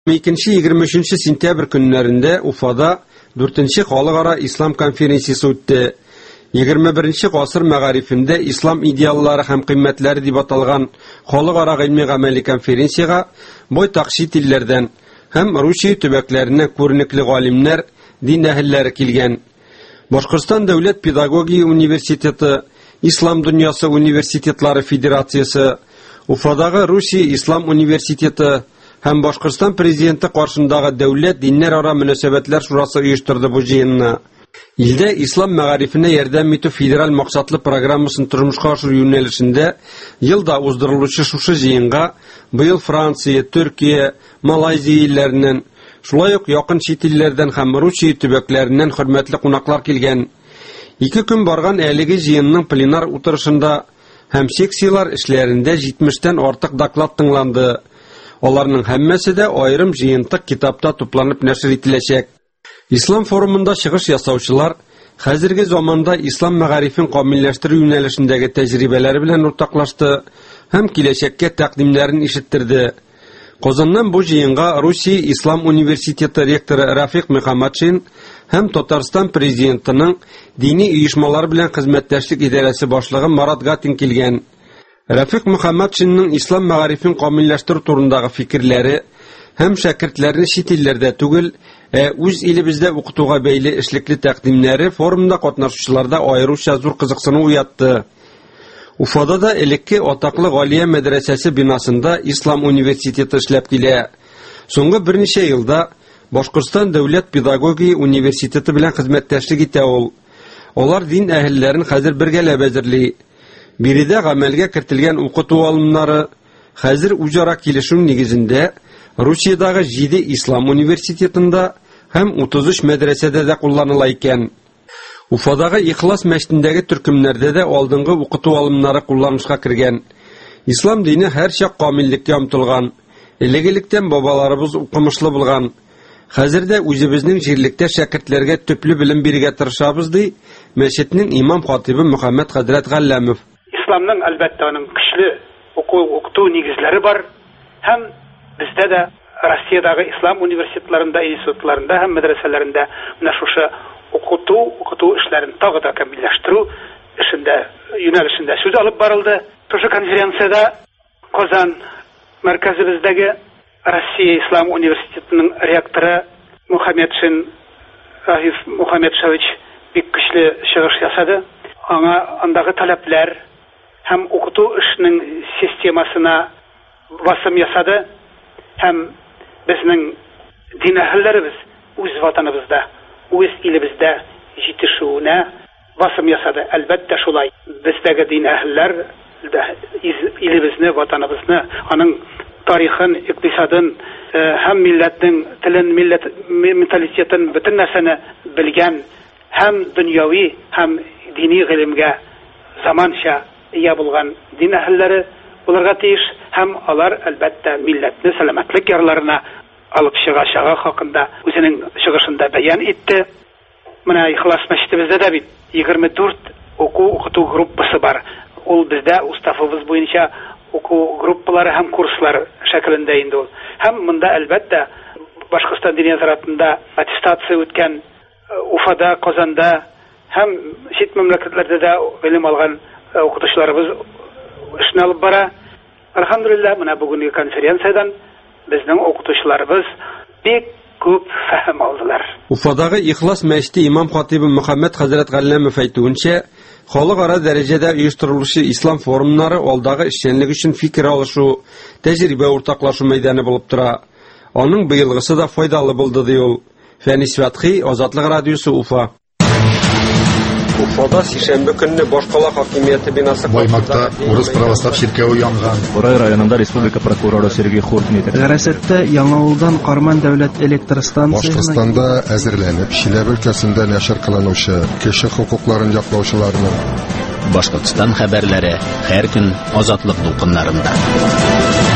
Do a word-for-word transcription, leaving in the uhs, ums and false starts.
икенче-егерме өченче сентябрь көннәрендә Уфада дүртенче халыкара ислам конференциясе үтте. егерме беренче гасыр мәгарифендә ислам идеаллары һәм кыйммәтләре дип аталган халыкара гыйльми-гамәли конференцияга байтак чит илләрдән һәм Русия төбәкләреннән күренекле галимнәр, дин әһелләре килгән. Башкортстан дәүләт педагогия университеты, Ислам дөньясы университетлары федерациясе, Уфадагы Русия ислам университеты һәм Башкортстан президенты каршындагы дәүләт диннәр ара мөнәсәбәтләр шурасы оештырды бу җыенны. Илдә ислам мәгарифенә ярдәм итү федераль максатлы программасын тормышка ашыру юнәлешендә елда уздырылучы шушы җыенга быел Франция, Төркия, Малайзия илләреннән, шулай ук якын чит илләрдән һәм Русия төбәкләреннән хөрмәтле кунаклар килгән. Ике көн барган әлеге җыенның пленар утырышында һәм секциялар эшләрендә җитмештән артык доклад тыңланды. Аларның һәммәсе дә аерым җыентык китапта тупланып нәшер ителәчәк. Ислам форумында чыгыш ясаучылар хәзерге заманда ислам мәгарифен камилләштерү юнәлешендәге тәҗрибәләре белән уртаклашты һәм киләчәккә тәкъдимнәрен ишеттерде. Казаннан бу җыенга Русия Ислам университеты ректоры Рафик Мөхәммәтшин һәм Татарстан президентының дини оешмалар белән хезмәттәшлек идарәсе башлыгы Марат Гатин килгән. Рафик Мөхәммәтшинның ислам мәгарифен камилләштерү турындагы фикерләре һәм шәкертләрне чит илләрдә түгел, ә үз илебездә укытуга бәйле эшлекле тәкъдимнәре форумда катнашучыларда аеруча зур кызыксыну уятты. Уфада да элекке атаклы Галия мәдрәсәсе бинасында Ислам университеты эшләп килә. Соңгы берничә елда Башкортстан дәүләт педагогия университеты белән хезмәттәшлек итә ул. Алар дин әһелләрен хәзер бергәләп әзерли. Биредә гамәлгә кертелгән укыту алымнары хәзер үзара килешү нигезендә Русиядагы җиде Ислам университетында һәм утыз өч мәдрәсәдә дә кулланыла икән. Уфадагы Ихлас мәчетендәге төркемнәрдә дә алдынгы укыту алымнары кулланышка кергән. Ислам дине һәр чак камиллеккә омтылган. Элегелектән бабаларыбыз укымышлы булган. Хәзердә үзебезнең җирлектә шәкертләргә төпле белем бирергә тырышабыз ди мәчетнең имам хатибы Мөхәммәд Хәзрәт Галләмов. Исламның әлбәттә аның көчле укыту нигезләре бар һәм бездә дә Россиядагы ислам университетларында, институтларында һәм мәдрәсәләрендә менә шушы укыту, укыту эшләрен тагы да камилләштерү эшендә, юнәлешендә сүз алып барылды. Шушы конференцияда Казан мәркәзебездәге Россия Ислам университетының ректоры Мөхәммәтшин Рафик Мөхәммәтшевич бик көчле чыгыш ясады. Аңа андагы таләпләр һәм укыту эшенең системасына басым ясады. Һәм безнең дин әһелләребез үз ватаныбызда, үз илебездә җитешүенә басым ясады. Әлбәттә шулай. Бездәге дин әһелләр илебезне, ватаныбызны, аның тарихын, икътисадын һәм милләтнең телен, милләт менталитетын, бөтен нәрсәне белгән һәм дөньяви һәм дини гыйлемгә заманча ия булган дин әһелләре булырга тиеш һәм алар әлбәттә милләтне сәламәтлек ярларына алып чыгачагы хакында үзенең чыгышында бәян итте. Менә Ихлас мәчетебездә дә бит егерме дүрт уку-укыту группасы бар. Ул бездә уставыбыз буенча уку группалары һәм курслар шәкелендә инде ул. Һәм монда әлбәттә Башкортстан дини назаратында аттестация үткән Уфада, Казанда һәм чит мәмләкәтләрдә дә гыйлем алган укытучыларыбыз эшне алып бара. Алхамдулилlah, менә бүгенге конференциядан безнең укытучыларыбыз бик күп фәһем алдылар. Уфадагы Ихлас мәчете имам хатибы Мөхәммәд Хәзрәт Галләмов әйтүенчә, халыкара дәрәҗәдә оештырылучы ислам форумнары алдагы эшчәнлек өчен фикер алышу, тәҗрибә уртаклашу мәйданы булып тора. Аның быелгысы да файдалы булды ди ул. Фәнис Фәтхи, Азатлык радиосы, Уфа. Уфада сишәмбе көнне Башкала хакимияте бинасы Баймакта урыс православ чиркәүе янган. Борай районында республика прокуроры Сергей Хуртин әйтә. Гәрәсәттә Яңавылдан Карман дәүләт электр станциясына Башкортстанда әзерләнеп, Чиләбе өлкәсендә нәшер кылынучы кеше хукукларын яклаучыларның Башкортстан хәбәрләре һәр көн Азатлык дулкыннарында.